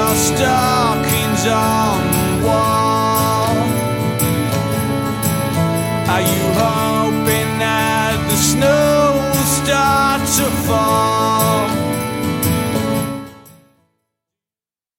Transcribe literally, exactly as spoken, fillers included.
your stockings on the wall. Are you home?